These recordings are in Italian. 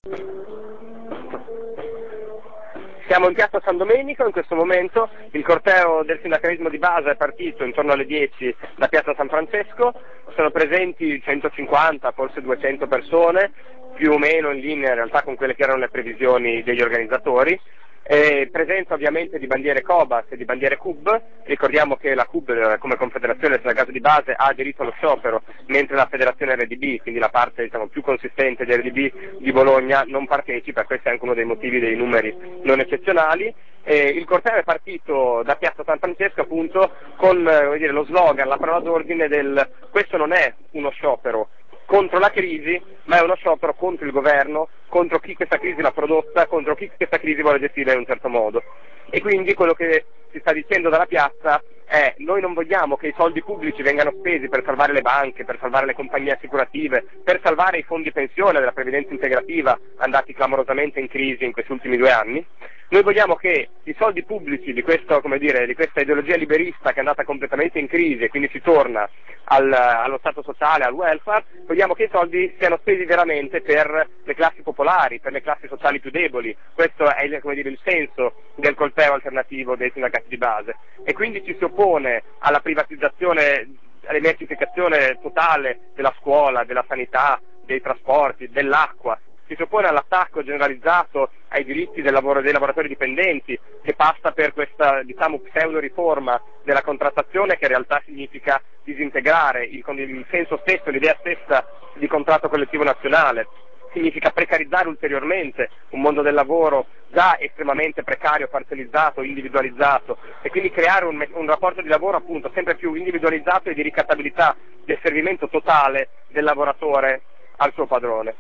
Siamo in piazza San Domenico in questo momento, il corteo del sindacalismo di base è partito intorno alle 10 da piazza San Francesco, sono presenti 150, forse 200 persone, più o meno in linea in realtà con quelle che erano le previsioni degli organizzatori. Presenza ovviamente di bandiere Cobas e di bandiere CUB, ricordiamo che la CUB come confederazione del sindacato di base ha diritto allo sciopero, mentre la federazione RDB, quindi la parte più consistente di RDB di Bologna, non partecipa, questo è anche uno dei motivi dei numeri non eccezionali. Il corteo è partito da piazza San Francesco appunto con lo slogan, la parola d'ordine del questo non è uno sciopero contro la crisi, ma è uno sciopero contro il governo, contro chi questa crisi l'ha prodotta, contro chi questa crisi vuole gestire in un certo modo. E quindi quello che si sta dicendo dalla piazza è: noi non vogliamo che i soldi pubblici vengano spesi per salvare le banche, per salvare le compagnie assicurative, per salvare i fondi pensione della previdenza integrativa andati clamorosamente in crisi in questi ultimi 2 anni. Noi vogliamo che i soldi pubblici di questa ideologia liberista che è andata completamente in crisi e quindi si torna allo Stato sociale, al welfare, vogliamo che i soldi siano spesi veramente per le classi popolari, per le classi sociali più deboli. Questo è il senso del corteo alternativo dei sindacati di base. E quindi ci si oppone alla privatizzazione, all'emercificazione totale della scuola, della sanità, dei trasporti, dell'acqua. Si oppone all'attacco generalizzato ai diritti dei lavoratori dipendenti, che passa per questa pseudo riforma della contrattazione che in realtà significa disintegrare il senso stesso, l'idea stessa di contratto collettivo nazionale, significa precarizzare ulteriormente un mondo del lavoro già estremamente precario, parzializzato, individualizzato, e quindi creare un rapporto di lavoro appunto sempre più individualizzato e di ricattabilità, del servimento totale del lavoratore al suo padrone.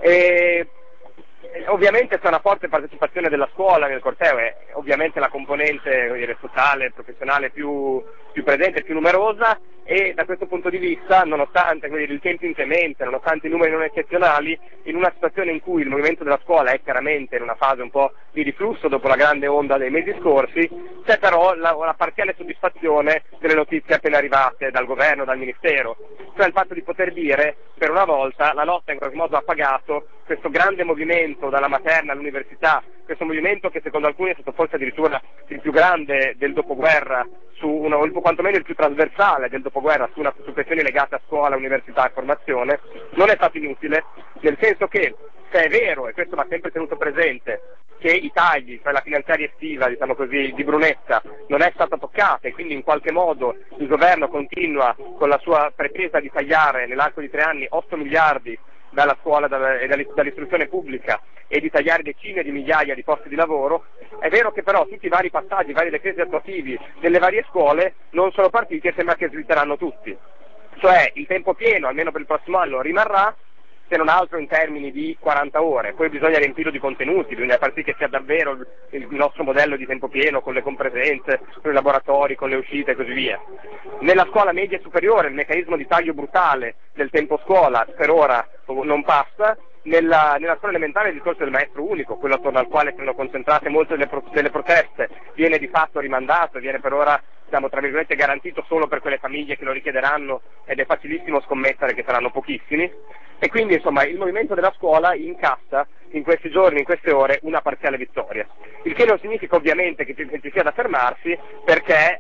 E ovviamente c'è una forte partecipazione della scuola nel corteo, e ovviamente la componente sociale, professionale più presente, più numerosa, e da questo punto di vista, nonostante il tempo inclemente, nonostante i numeri non eccezionali, in una situazione in cui il movimento della scuola è chiaramente in una fase un po' di riflusso dopo la grande onda dei mesi scorsi, c'è però la parziale soddisfazione delle notizie appena arrivate dal governo, dal ministero, cioè il fatto di poter dire per una volta la lotta in qualche modo ha pagato questo grande movimento dalla materna all'università, questo movimento che secondo alcuni è stato forse addirittura il più grande del dopoguerra, o quantomeno il più trasversale del dopoguerra su questioni legate a scuola, università e formazione, non è stato inutile, nel senso che se è vero, e questo va sempre tenuto presente, che i tagli, cioè la finanziaria estiva, di Brunetta, non è stata toccata, e quindi in qualche modo il governo continua con la sua pretesa di tagliare nell'arco di 3 anni 8 miliardi dalla scuola e dall'istruzione pubblica e di tagliare decine di migliaia di posti di lavoro. È vero che però tutti i vari passaggi, i vari decreti attuativi delle varie scuole non sono partiti e sembra che slitteranno tutti. Cioè il tempo pieno, almeno per il prossimo anno, rimarrà, se non altro in termini di 40 ore, poi bisogna riempirlo di contenuti, bisogna far sì che sia davvero il nostro modello di tempo pieno, con le compresenze, con i laboratori, con le uscite e così via. Nella scuola media e superiore il meccanismo di taglio brutale del tempo scuola per ora non passa. Nella scuola elementare il discorso del maestro unico, quello attorno al quale sono concentrate molte delle proteste, viene di fatto rimandato, viene per ora tra virgolette garantito solo per quelle famiglie che lo richiederanno, ed è facilissimo scommettere che saranno pochissimi. E quindi insomma il movimento della scuola incassa in questi giorni, in queste ore, una parziale vittoria, il che non significa ovviamente che ci sia da fermarsi, perché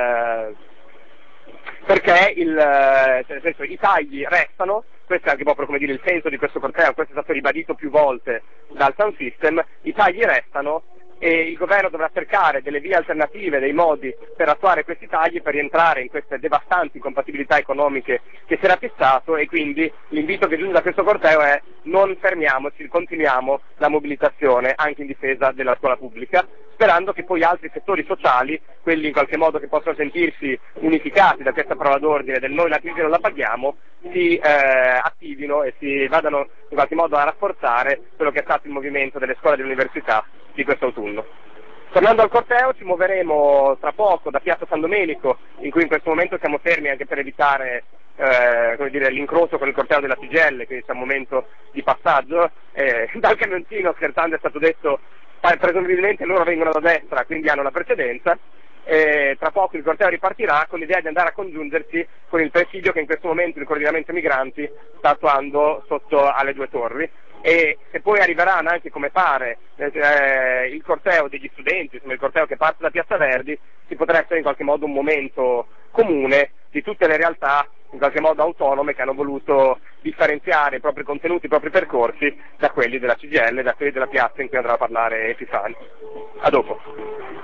i tagli restano. Questo è anche proprio il senso di questo corteo, questo è stato ribadito più volte dal Sound System, i tagli restano e il governo dovrà cercare delle vie alternative, dei modi per attuare questi tagli, per rientrare in queste devastanti incompatibilità economiche che si era fissato, e quindi l'invito che giunge da questo corteo è: non fermiamoci, continuiamo la mobilitazione anche in difesa della scuola pubblica, sperando che poi altri settori sociali, quelli in qualche modo che possono sentirsi unificati da questa parola d'ordine del noi la crisi non la paghiamo, si attivino e si vadano in qualche modo a rafforzare quello che è stato il movimento delle scuole e delle università di quest'autunno. Tornando al corteo, ci muoveremo tra poco da piazza San Domenico, in cui in questo momento siamo fermi anche per evitare l'incrocio con il corteo della CGIL, quindi c'è un momento di passaggio. Dal camioncino, scherzando, è stato detto presumibilmente loro vengono da destra, quindi hanno la precedenza. Tra poco il corteo ripartirà con l'idea di andare a congiungersi con il presidio che in questo momento il coordinamento migranti sta attuando sotto alle 2 torri, e se poi arriveranno anche come pare il corteo degli studenti, insomma il corteo che parte da Piazza Verdi, si potrà essere in qualche modo un momento comune di tutte le realtà in qualche modo autonome che hanno voluto differenziare i propri contenuti, i propri percorsi da quelli della CGIL, da quelli della piazza in cui andrà a parlare Epifani. A dopo.